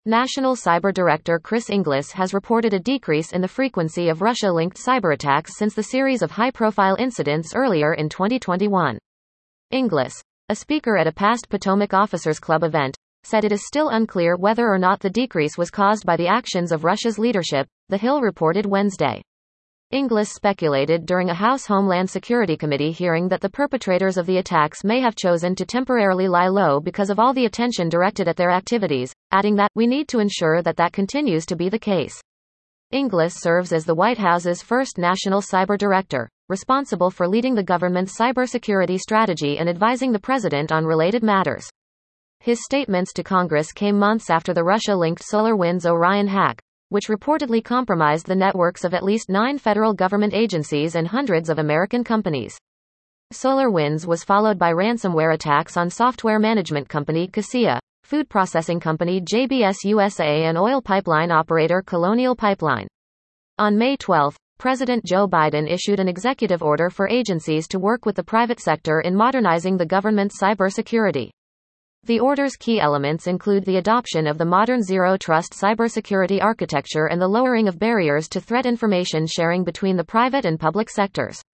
National Cyber Director Chris Inglis has reported a decrease in the frequency of Russia-linked cyberattacks since the series of high-profile incidents earlier in 2021. Inglis, a speaker at a past Potomac Officers Club event, said it is still unclear whether or not the decrease was caused by the actions of Russia's leadership, The Hill reported Wednesday. Inglis speculated during a House Homeland Security Committee hearing that the perpetrators of the attacks may have chosen to temporarily lie low because of all the attention directed at their activities, adding that, "We need to ensure that that continues to be the case." Inglis serves as the White House's first national cyber director, responsible for leading the government's cybersecurity strategy and advising the president on related matters. His statements to Congress came months after the Russia-linked SolarWinds Orion hack, which reportedly compromised the networks of at least 9 federal government agencies and hundreds of American companies. SolarWinds was followed by ransomware attacks on software management company Kaseya, food processing company JBS USA, and oil pipeline operator Colonial Pipeline. On May 12, President Joe Biden issued an executive order for agencies to work with the private sector in modernizing the government's cybersecurity. The order's key elements include the adoption of the modern zero-trust cybersecurity architecture and the lowering of barriers to threat information sharing between the private and public sectors.